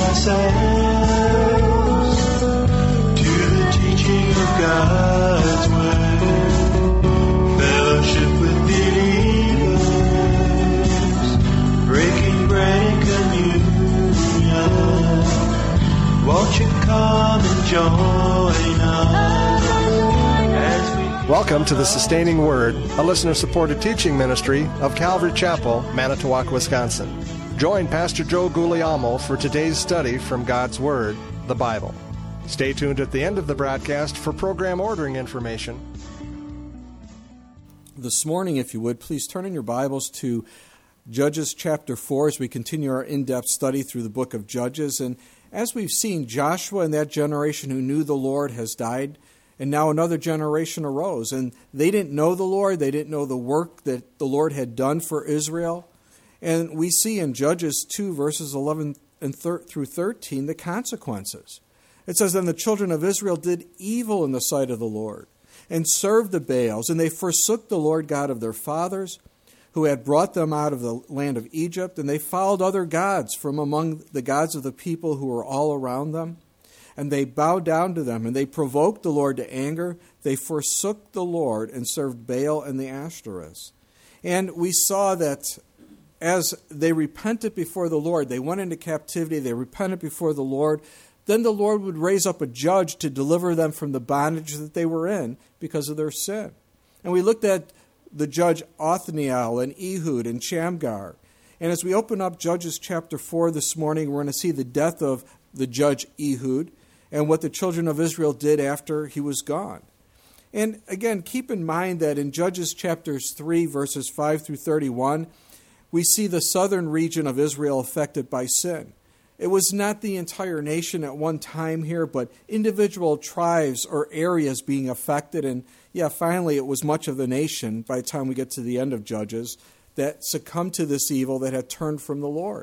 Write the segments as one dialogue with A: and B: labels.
A: ourselves to the teaching of God's Word. Fellowship with believers, breaking bread and communion. Won't you come and join us as we...
B: Welcome to the Sustaining Word, a listener-supported teaching ministry of Calvary Chapel, Manitowoc, Wisconsin. Join Pastor Joe Guglielmo for today's study from God's Word, the Bible. Stay tuned at the end of the broadcast for program ordering information.
C: This morning, if you would, please turn in your Bibles to Judges chapter 4 as we continue our in-depth study through the book of Judges. And as we've seen, Joshua and that generation who knew the Lord has died, and now another generation arose. And they didn't know the Lord. They didn't know the work that the Lord had done for Israel. And we see in Judges 2, verses 11 through 13, the consequences. It says, "Then the children of Israel did evil in the sight of the Lord, and served the Baals, and they forsook the Lord God of their fathers, who had brought them out of the land of Egypt, and they followed other gods from among the gods of the people who were all around them. And they bowed down to them, and they provoked the Lord to anger. They forsook the Lord and served Baal and the Ashtoreths." And we saw that as they repented before the Lord, they went into captivity, they repented before the Lord, then the Lord would raise up a judge to deliver them from the bondage that they were in because of their sin. And we looked at the judge Othniel and Ehud and Shamgar. And as we open up Judges chapter 4 this morning, we're going to see the death of the judge Ehud and what the children of Israel did after he was gone. And again, keep in mind that in Judges chapters 3, verses 5 through 31, we see the southern region of Israel affected by sin. It was not the entire nation at one time here, but individual tribes or areas being affected. And finally it was much of the nation by the time we get to the end of Judges that succumbed to this evil that had turned from the Lord.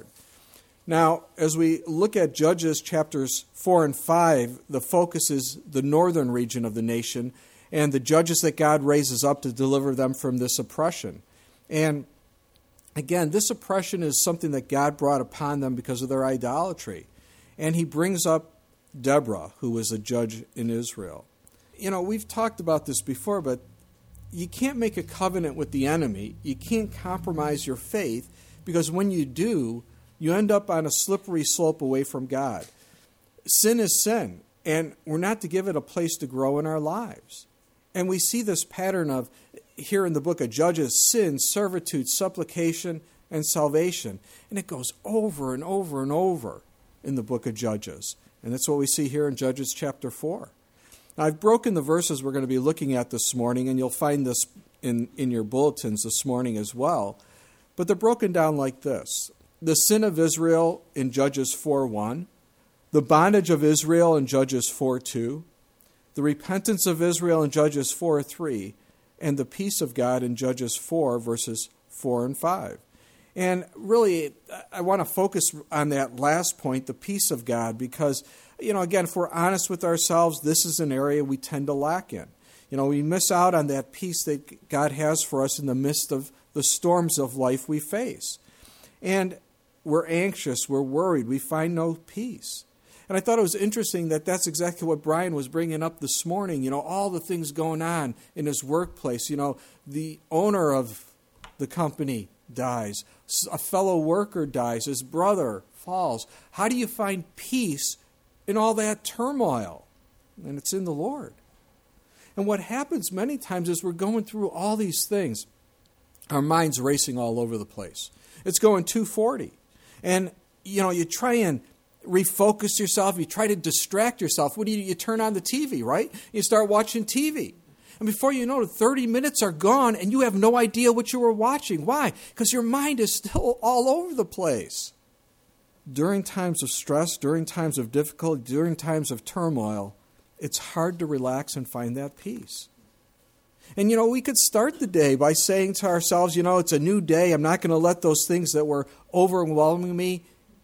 C: Now, as we look at Judges chapters 4 and 5, the focus is the northern region of the nation and the judges that God raises up to deliver them from this oppression. And again, this oppression is something that God brought upon them because of their idolatry. And he brings up Deborah, who was a judge in Israel. You know, we've talked about this before, but you can't make a covenant with the enemy. You can't compromise your faith, because when you do, you end up on a slippery slope away from God. Sin is sin, and we're not to give it a place to grow in our lives. And we see this pattern of, here in the book of Judges, sin, servitude, supplication, and salvation. And it goes over and over and over in the book of Judges. And that's what we see here in Judges chapter 4. Now, I've broken the verses we're going to be looking at this morning, and you'll find this in your bulletins this morning as well. But they're broken down like this. The sin of Israel in Judges 4:1, the bondage of Israel in Judges 4:2, the repentance of Israel in Judges 4:3, and the peace of God in Judges 4, verses 4 and 5. And really, I want to focus on that last point, the peace of God, because, again, if we're honest with ourselves, this is an area we tend to lack in. We miss out on that peace that God has for us in the midst of the storms of life we face. And we're anxious, we're worried, we find no peace. And I thought it was interesting that that's exactly what Brian was bringing up this morning. All the things going on in his workplace. The owner of the company dies. A fellow worker dies. His brother falls. How do you find peace in all that turmoil? And it's in the Lord. And what happens many times is we're going through all these things. Our mind's racing all over the place. It's going 240. And, you try and refocus yourself. You try to distract yourself. What do? You turn on the TV, right? You start watching TV. And before you know it, 30 minutes are gone and you have no idea what you were watching. Why? Because your mind is still all over the place. During times of stress, during times of difficulty, during times of turmoil, it's hard to relax and find that peace. And, we could start the day by saying to ourselves, it's a new day. I'm not going to let those things that were overwhelming me,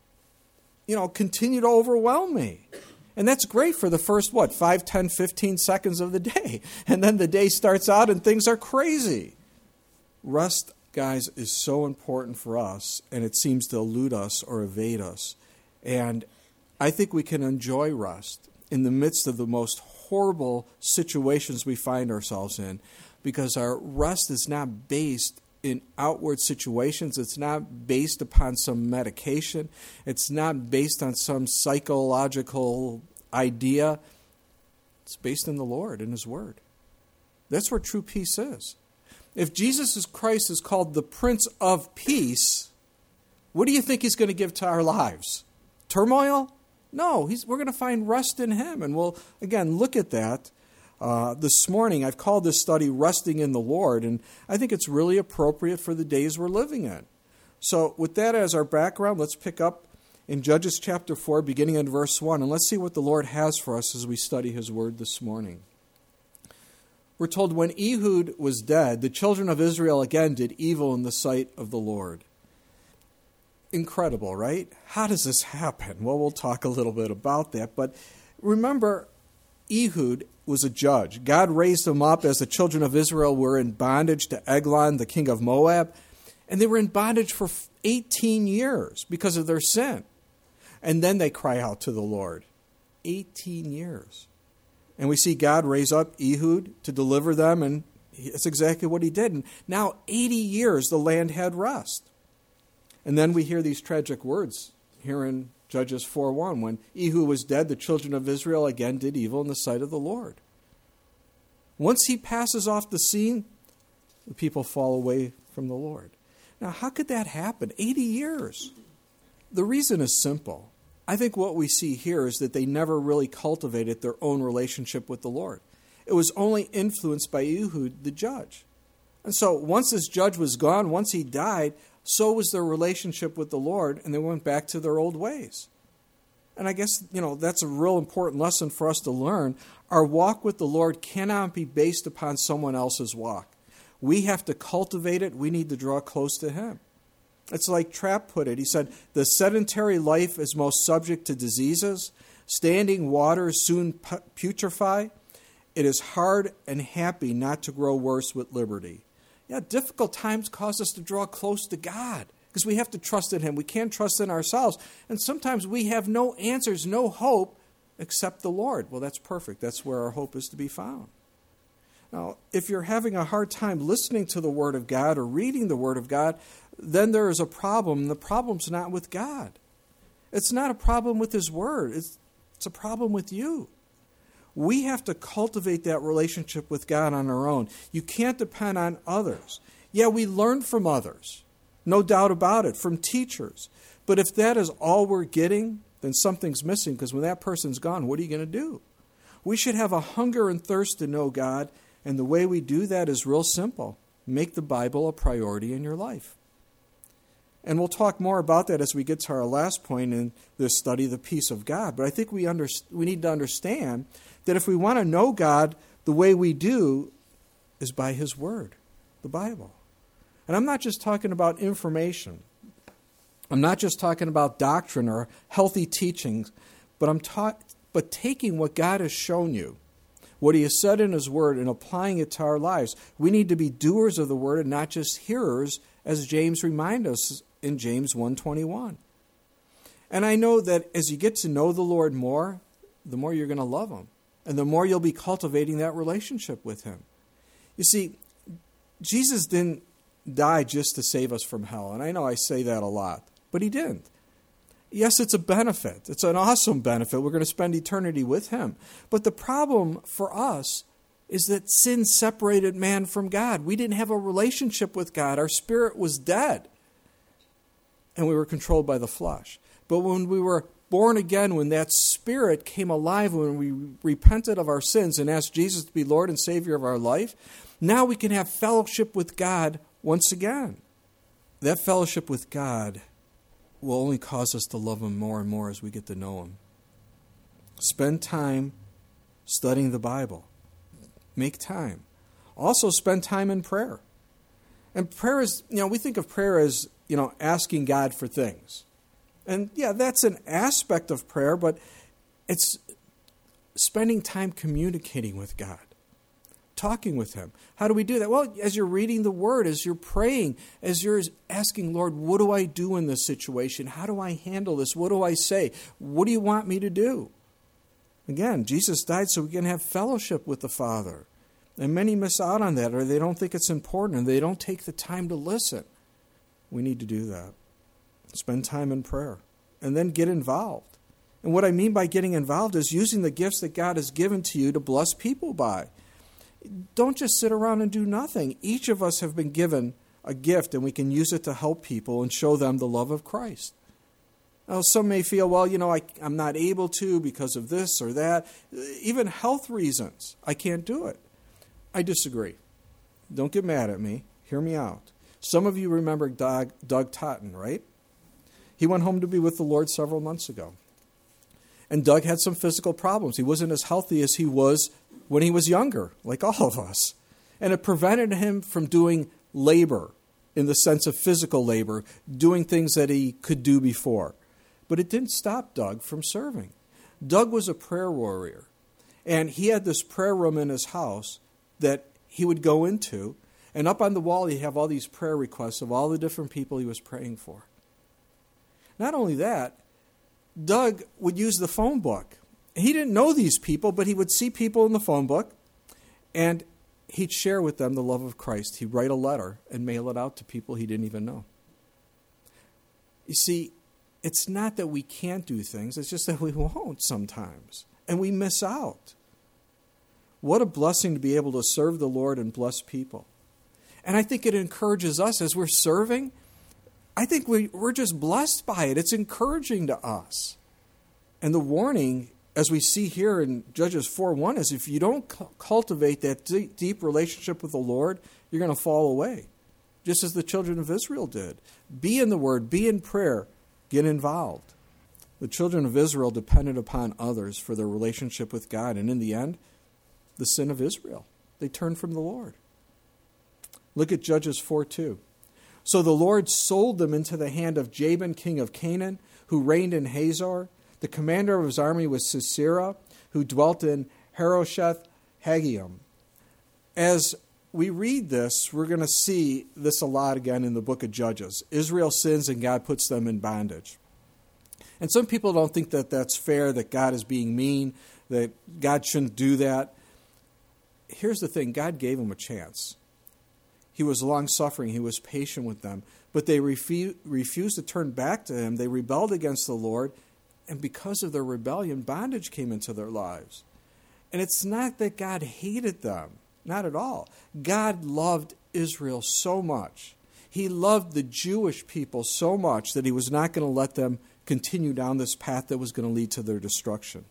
C: continue to overwhelm me. And that's great for the first, 5, 10, 15 seconds of the day. And then the day starts out and things are crazy. Rest, guys, is so important for us, and it seems to elude us or evade us. And I think we can enjoy rest in the midst of the most horrible situations we find ourselves in, because our rest is not based in outward situations. It's not based upon some medication. It's not based on some psychological idea. It's based in the Lord and His Word. That's where true peace is. If Jesus Christ is called the Prince of Peace, what do you think He's going to give to our lives? Turmoil? No, we're going to find rest in Him. And we'll, again, look at that. This morning, I've called this study Resting in the Lord, and I think it's really appropriate for the days we're living in. So with that as our background, let's pick up in Judges chapter 4, beginning in verse 1, and let's see what the Lord has for us as we study His Word this morning. We're told, when Ehud was dead, the children of Israel again did evil in the sight of the Lord. Incredible, right? How does this happen? Well, we'll talk a little bit about that, but remember, Ehud was a judge. God raised him up as the children of Israel were in bondage to Eglon, the king of Moab, and they were in bondage for 18 years because of their sin. And then they cry out to the Lord. 18 years. And we see God raise up Ehud to deliver them, and that's exactly what He did. And now 80 years the land had rest. And then we hear these tragic words here in Judges 4:1. When Ehud was dead, the children of Israel again did evil in the sight of the Lord. Once he passes off the scene, the people fall away from the Lord. Now, how could that happen? 80 years. The reason is simple. I think what we see here is that they never really cultivated their own relationship with the Lord. It was only influenced by Ehud, the judge. And so once this judge was gone, once he died, so was their relationship with the Lord, and they went back to their old ways. And I guess, that's a real important lesson for us to learn. Our walk with the Lord cannot be based upon someone else's walk. We have to cultivate it. We need to draw close to Him. It's like Trapp put it. He said, the sedentary life is most subject to diseases. Standing waters soon putrefy. It is hard and happy not to grow worse with liberty. Yeah, difficult times cause us to draw close to God because we have to trust in Him. We can't trust in ourselves. And sometimes we have no answers, no hope except the Lord. Well, that's perfect. That's where our hope is to be found. Now, if you're having a hard time listening to the Word of God or reading the Word of God, then there is a problem. The problem's not with God. It's not a problem with His Word. It's a problem with you. We have to cultivate that relationship with God on our own. You can't depend on others. Yeah, we learn from others, no doubt about it, from teachers. But if that is all we're getting, then something's missing, because when that person's gone, what are you going to do? We should have a hunger and thirst to know God, and the way we do that is real simple. Make the Bible a priority in your life. And we'll talk more about that as we get to our last point in this study, the peace of God. But I think we need to understand that if we want to know God, the way we do is by His Word, the Bible. And I'm not just talking about information. I'm not just talking about doctrine or healthy teachings, but taking what God has shown you, what He has said in His Word, and applying it to our lives. We need to be doers of the Word and not just hearers, as James reminds us in James 1:21. And I know that as you get to know the Lord more, the more you're going to love Him, and the more you'll be cultivating that relationship with Him. You see, Jesus didn't die just to save us from hell, and I know I say that a lot, but He didn't. Yes, it's a benefit. It's an awesome benefit. We're going to spend eternity with Him. But the problem for us is that sin separated man from God. We didn't have a relationship with God. Our spirit was dead, and we were controlled by the flesh. But when we were born again, when that Spirit came alive, when we repented of our sins and asked Jesus to be Lord and Savior of our life, now we can have fellowship with God once again. That fellowship with God will only cause us to love Him more and more as we get to know Him. Spend time studying the Bible. Make time. Also spend time in prayer. And prayer is, we think of prayer as, asking God for things. And yeah, that's an aspect of prayer, but it's spending time communicating with God, talking with him. How do we do that? Well, as you're reading the Word, as you're praying, as you're asking, Lord, what do I do in this situation? How do I handle this? What do I say? What do you want me to do? Again, Jesus died so we can have fellowship with the Father. And many miss out on that, or they don't think it's important, and they don't take the time to listen. We need to do that. Spend time in prayer, and then get involved. And what I mean by getting involved is using the gifts that God has given to you to bless people by. Don't just sit around and do nothing. Each of us have been given a gift, and we can use it to help people and show them the love of Christ. Now, some may feel, well, I'm not able to because of this or that. Even health reasons, I can't do it. I disagree. Don't get mad at me. Hear me out. Some of you remember Doug Totten, right? He went home to be with the Lord several months ago. And Doug had some physical problems. He wasn't as healthy as he was when he was younger, like all of us. And it prevented him from doing labor, in the sense of physical labor, doing things that he could do before. But it didn't stop Doug from serving. Doug was a prayer warrior. And he had this prayer room in his house that he would go into, and up on the wall he'd have all these prayer requests of all the different people he was praying for. Not only that, Doug would use the phone book. He didn't know these people, but he would see people in the phone book, and he'd share with them the love of Christ. He'd write a letter and mail it out to people he didn't even know. You see, it's not that we can't do things, it's just that we won't sometimes, and we miss out. What a blessing to be able to serve the Lord and bless people. And I think it encourages us as we're serving. I think we're just blessed by it. It's encouraging to us. And the warning, as we see here in Judges 4:1, is if you don't cultivate that deep relationship with the Lord, you're going to fall away, just as the children of Israel did. Be in the Word, be in prayer, get involved. The children of Israel depended upon others for their relationship with God, and in the end, the sin of Israel. They turned from the Lord. Look at Judges 4:2. So the Lord sold them into the hand of Jabin, king of Canaan, who reigned in Hazor. The commander of his army was Sisera, who dwelt in Harosheth Hagoyim. As we read this, we're going to see this a lot again in the book of Judges. Israel sins and God puts them in bondage. And some people don't think that that's fair, that God is being mean, that God shouldn't do that. Here's the thing, God gave them a chance. He was long-suffering, he was patient with them, but they refused to turn back to him. They rebelled against the Lord, and because of their rebellion, bondage came into their lives. And it's not that God hated them, not at all. God loved Israel so much. He loved the Jewish people so much that he was not going to let them continue down this path that was going to lead to their destruction.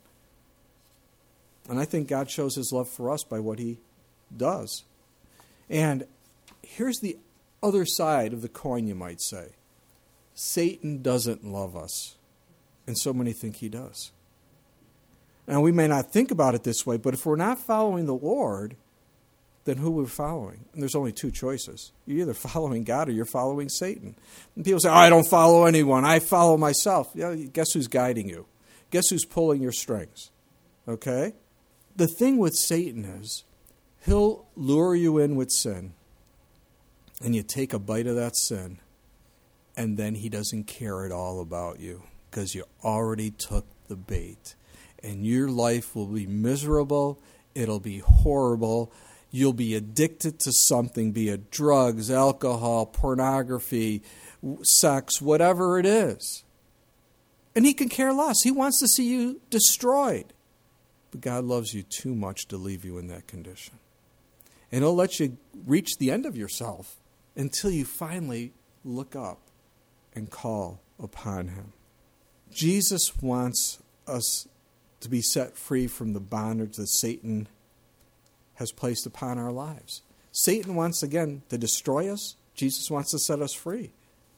C: And I think God shows his love for us by what he does. And here's the other side of the coin, you might say. Satan doesn't love us. And so many think he does. Now, we may not think about it this way, but if we're not following the Lord, then who are we following? And there's only two choices. You're either following God or you're following Satan. And people say, I don't follow anyone. I follow myself. Yeah, guess who's guiding you? Guess who's pulling your strings? Okay? The thing with Satan is, he'll lure you in with sin, and you take a bite of that sin, and then he doesn't care at all about you because you already took the bait. And your life will be miserable. It'll be horrible. You'll be addicted to something, be it drugs, alcohol, pornography, sex, whatever it is. And he can care less. He wants to see you destroyed. But God loves you too much to leave you in that condition. And he'll let you reach the end of yourself until you finally look up and call upon him. Jesus wants us to be set free from the bondage that Satan has placed upon our lives. Satan wants, again, to destroy us. Jesus wants to set us free.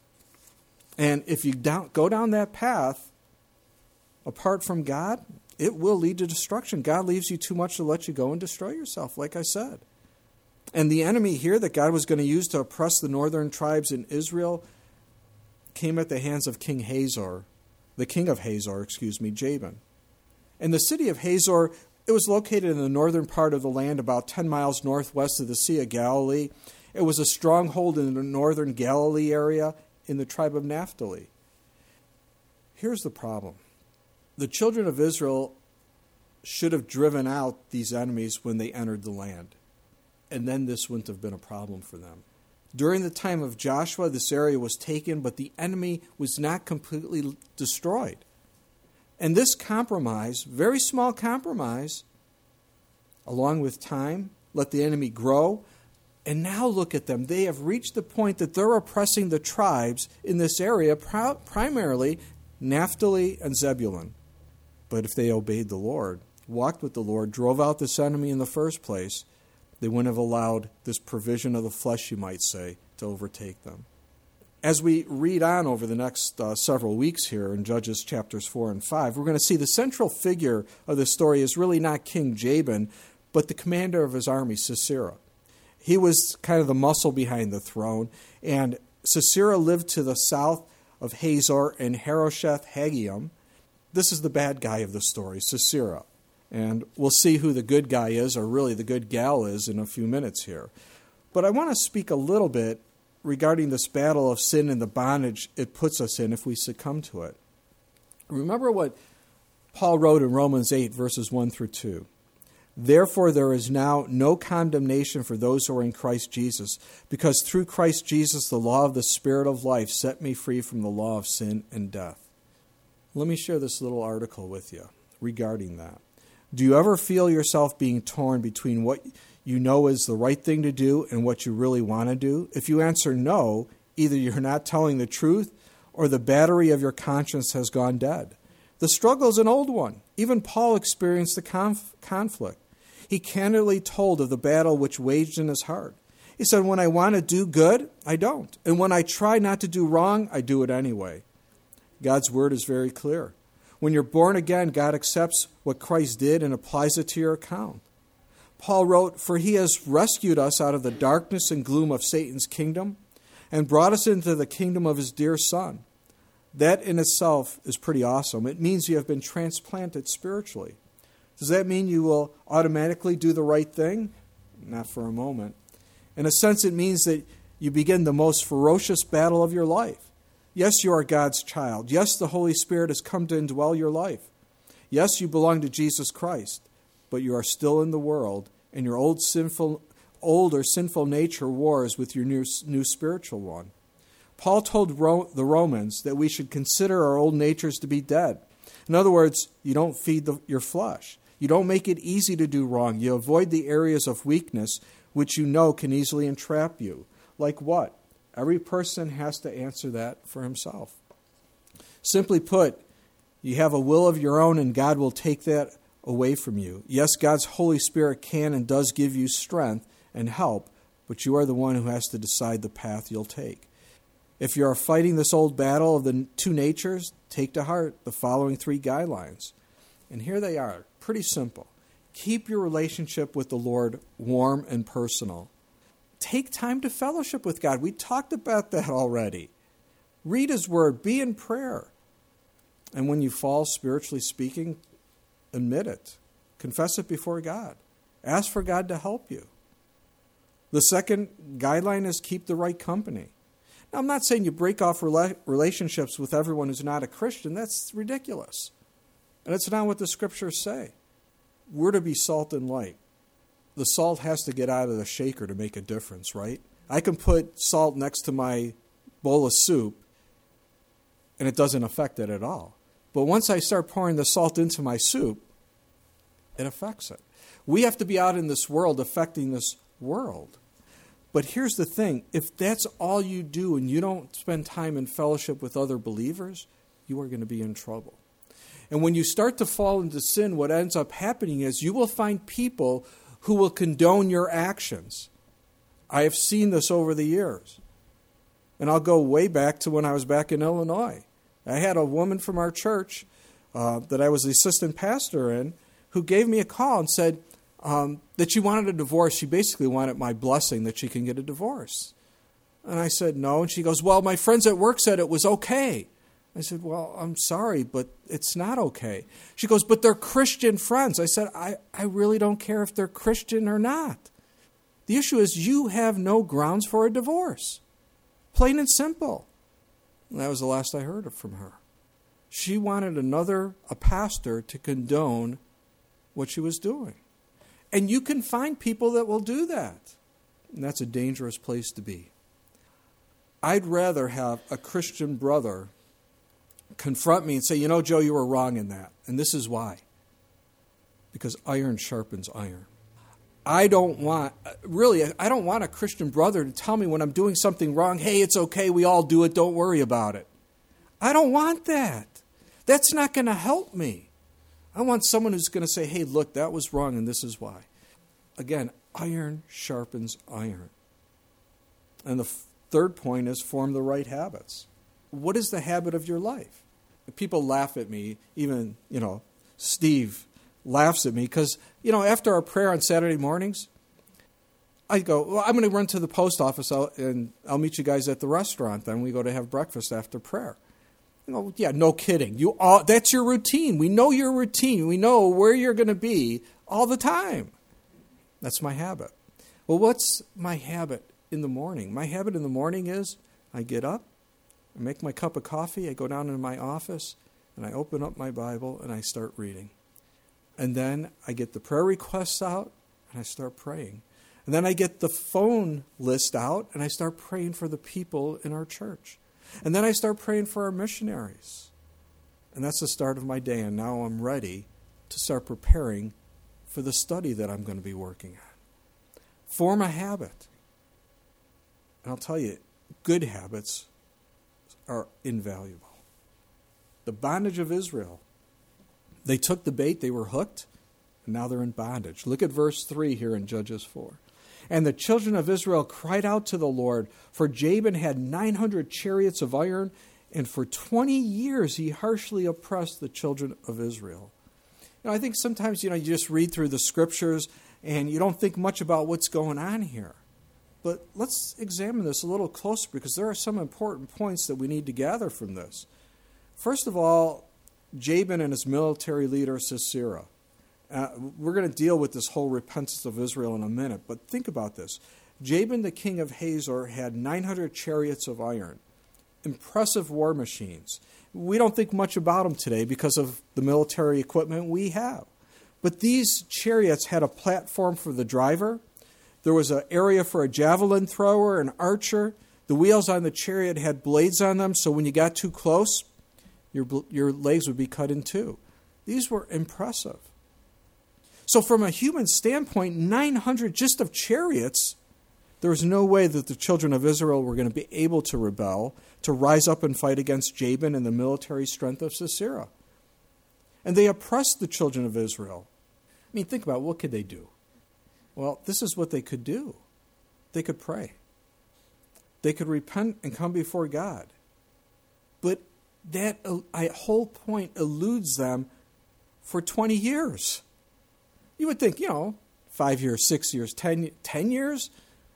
C: And if you go down that path apart from God, it will lead to destruction. God leaves you too much to let you go and destroy yourself, like I said. And the enemy here that God was going to use to oppress the northern tribes in Israel came at the hands of the king of Hazor, Jabin. And the city of Hazor It was located in the northern part of the land, about 10 miles northwest of the Sea of Galilee. It was a stronghold in the northern Galilee area in the tribe of Naphtali. Here's the problem. The children of Israel should have driven out these enemies when they entered the land, and then this wouldn't have been a problem for them. During the time of Joshua, this area was taken, but the enemy was not completely destroyed. And this compromise, very small compromise, along with time, let the enemy grow. And now look at them. They have reached the point that they're oppressing the tribes in this area, primarily Naphtali and Zebulun. But if they obeyed the Lord, walked with the Lord, drove out this enemy in the first place, they wouldn't have allowed this provision of the flesh, you might say, to overtake them. As we read on over the next several weeks here in Judges chapters 4 and 5, we're going to see the central figure of the story is really not King Jabin, but the commander of his army, Sisera. He was kind of the muscle behind the throne, and Sisera lived to the south of Hazor and Harosheth Hagoyim. This is the bad guy of the story, Sisera. And we'll see who the good guy is, or really the good gal is, in a few minutes here. But I want to speak a little bit regarding this battle of sin and the bondage it puts us in if we succumb to it. Remember what Paul wrote in Romans 8, verses 1 through 2. Therefore there is now no condemnation for those who are in Christ Jesus, because through Christ Jesus the law of the Spirit of life set me free from the law of sin and death. Let me share this little article with you regarding that. Do you ever feel yourself being torn between what you know is the right thing to do and what you really want to do? If you answer no, either you're not telling the truth or the battery of your conscience has gone dead. The struggle is an old one. Even Paul experienced the conflict. He candidly told of the battle which waged in his heart. He said, when I want to do good, I don't. And when I try not to do wrong, I do it anyway. God's word is very clear. When you're born again, God accepts what Christ did and applies it to your account. Paul wrote, for he has rescued us out of the darkness and gloom of Satan's kingdom and brought us into the kingdom of his dear Son. That in itself is pretty awesome. It means you have been transplanted spiritually. Does that mean you will automatically do the right thing? Not for a moment. In a sense, it means that you begin the most ferocious battle of your life. Yes, you are God's child. Yes, the Holy Spirit has come to indwell your life. Yes, you belong to Jesus Christ, but you are still in the world, and your old or sinful nature wars with your new spiritual one. Paul told the Romans that we should consider our old natures to be dead. In other words, you don't feed your flesh. You don't make it easy to do wrong. You avoid the areas of weakness which you know can easily entrap you. Like what? Every person has to answer that for himself. Simply put, you have a will of your own and God will take that away from you. Yes, God's Holy Spirit can and does give you strength and help, but you are the one who has to decide the path you'll take. If you are fighting this old battle of the two natures, take to heart the following 3 guidelines. And here they are, pretty simple. Keep your relationship with the Lord warm and personal. Take time to fellowship with God. We talked about that already. Read His Word. Be in prayer. And when you fall, spiritually speaking, admit it. Confess it before God. Ask for God to help you. The second guideline is keep the right company. Now, I'm not saying you break off relationships with everyone who's not a Christian. That's ridiculous. And it's not what the Scriptures say. We're to be salt and light. The salt has to get out of the shaker to make a difference, right? I can put salt next to my bowl of soup, and it doesn't affect it at all. But once I start pouring the salt into my soup, it affects it. We have to be out in this world affecting this world. But here's the thing. If that's all you do and you don't spend time in fellowship with other believers, you are going to be in trouble. And when you start to fall into sin, what ends up happening is you will find people who will condone your actions. I have seen this over the years. And I'll go way back to when I was back in Illinois. I had a woman from our church that I was the assistant pastor in who gave me a call and said that she wanted a divorce. She basically wanted my blessing that she can get a divorce. And I said no. And she goes, well, my friends at work said it was okay. I said, well, I'm sorry, but it's not okay. She goes, but they're Christian friends. I said, I really don't care if they're Christian or not. The issue is you have no grounds for a divorce. Plain and simple. And that was the last I heard from her. She wanted a pastor to condone what she was doing. And you can find people that will do that. And that's a dangerous place to be. I'd rather have a Christian brother confront me and say, Joe, you were wrong in that. And this is why. Because iron sharpens iron. I don't want a Christian brother to tell me when I'm doing something wrong, hey, it's okay, we all do it, don't worry about it. I don't want that. That's not going to help me. I want someone who's going to say, hey, look, that was wrong and this is why. Again, iron sharpens iron. And the third point is form the right habits. What is the habit of your life? People laugh at me, even, Steve laughs at me because, after our prayer on Saturday mornings, I go, well, I'm going to run to the post office and I'll meet you guys at the restaurant. Then we go to have breakfast after prayer. Yeah, no kidding. That's your routine. We know your routine. We know where you're going to be all the time. That's my habit. Well, what's my habit in the morning? My habit in the morning is I get up, I make my cup of coffee, I go down into my office, and I open up my Bible and I start reading. And then I get the prayer requests out and I start praying. And then I get the phone list out and I start praying for the people in our church. And then I start praying for our missionaries. And that's the start of my day. And now I'm ready to start preparing for the study that I'm going to be working on. Form a habit. And I'll tell you, good habits are invaluable. The bondage of Israel. They took the bait, they were hooked, and now they're in bondage. Look at verse 3 here in Judges 4. And the children of Israel cried out to the Lord, for Jabin had 900 chariots of iron, and for 20 years he harshly oppressed the children of Israel. I think sometimes, you just read through the scriptures and you don't think much about what's going on here. But let's examine this a little closer because there are some important points that we need to gather from this. First of all, Jabin and his military leader, Sisera. We're going to deal with this whole repentance of Israel in a minute, but think about this. Jabin, the king of Hazor, had 900 chariots of iron, impressive war machines. We don't think much about them today because of the military equipment we have. But these chariots had a platform for the driver. There was an area for a javelin thrower, an archer. The wheels on the chariot had blades on them, so when you got too close, your legs would be cut in two. These were impressive. So from a human standpoint, 900 just of chariots, there was no way that the children of Israel were going to be able to rebel, to rise up and fight against Jabin and the military strength of Sisera. And they oppressed the children of Israel. Think about what could they do? Well, this is what they could do. They could pray. They could repent and come before God. But that whole point eludes them for 20 years. You would think, 5 years, 6 years, 10 years?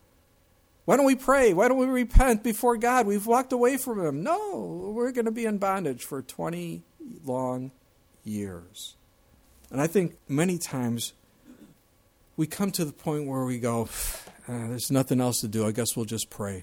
C: Why don't we pray? Why don't we repent before God? We've walked away from Him. No, we're going to be in bondage for 20 long years. And I think many times we come to the point where we go, there's nothing else to do. I guess we'll just pray.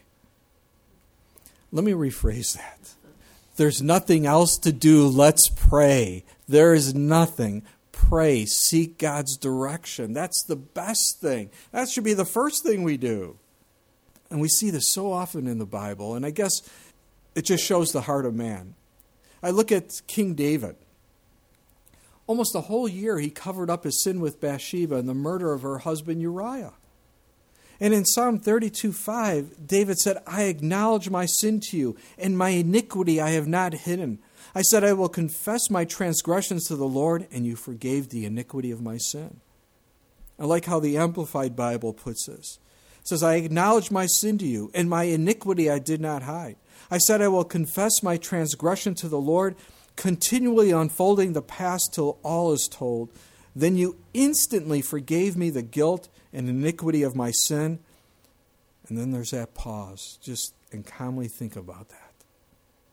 C: Let me rephrase that. There's nothing else to do. Let's pray. There is nothing. Pray. Seek God's direction. That's the best thing. That should be the first thing we do. And we see this so often in the Bible. And I guess it just shows the heart of man. I look at King David. Almost a whole year he covered up his sin with Bathsheba and the murder of her husband Uriah. And in Psalm 32:5, David said, I acknowledge my sin to you, and my iniquity I have not hidden. I said, I will confess my transgressions to the Lord, and you forgave the iniquity of my sin. I like how the Amplified Bible puts this. It says, I acknowledge my sin to you, and my iniquity I did not hide. I said, I will confess my transgression to the Lord, continually unfolding the past till all is told. Then you instantly forgave me the guilt and iniquity of my sin. And then there's that pause. And calmly think about that.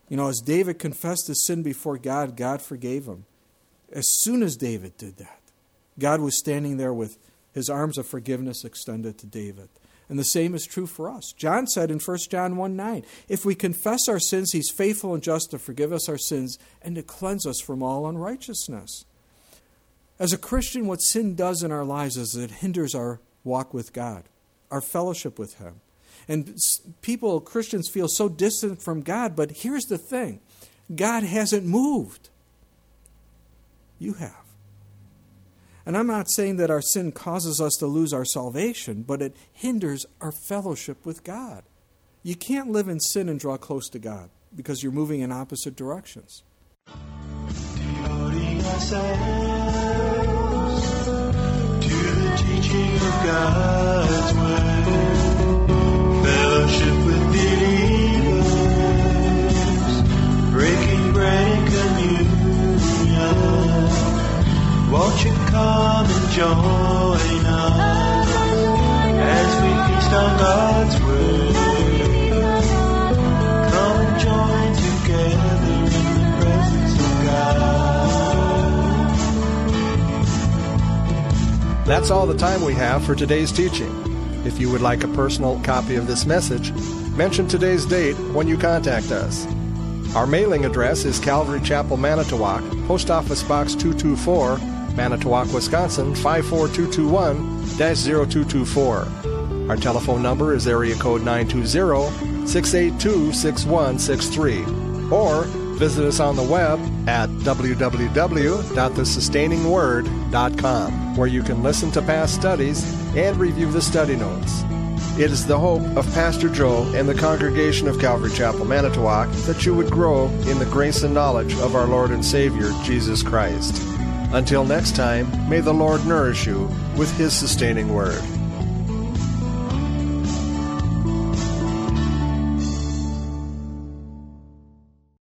C: You know, as David confessed his sin before God, God forgave him. As soon as David did that, God was standing there with his arms of forgiveness extended to David. And the same is true for us. John said in 1 John 1:9, if we confess our sins, he's faithful and just to forgive us our sins and to cleanse us from all unrighteousness. As a Christian, what sin does in our lives is it hinders our walk with God, our fellowship with him. And Christians feel so distant from God, but here's the thing. God hasn't moved. You have. And I'm not saying that our sin causes us to lose our salvation, but it hinders our fellowship with God. You can't live in sin and draw close to God because you're moving in opposite directions.
A: Devoting ourselves to the teaching of God's word, fellowship with believers, breaking bread and communion. Won't you come and join us as we feast on God's word? Come and join together in the presence of God.
B: That's all the time we have for today's teaching. If you would like a personal copy of this message, mention today's date when you contact us. Our mailing address is Calvary Chapel, Manitowoc, Post Office Box 224, Manitowoc, Wisconsin, 54221-0224. Our telephone number is area code 920-682-6163. Or visit us on the web at www.thesustainingword.com, where you can listen to past studies and review the study notes. It is the hope of Pastor Joe and the congregation of Calvary Chapel, Manitowoc, that you would grow in the grace and knowledge of our Lord and Savior, Jesus Christ. Until next time, may the Lord nourish you with His sustaining word.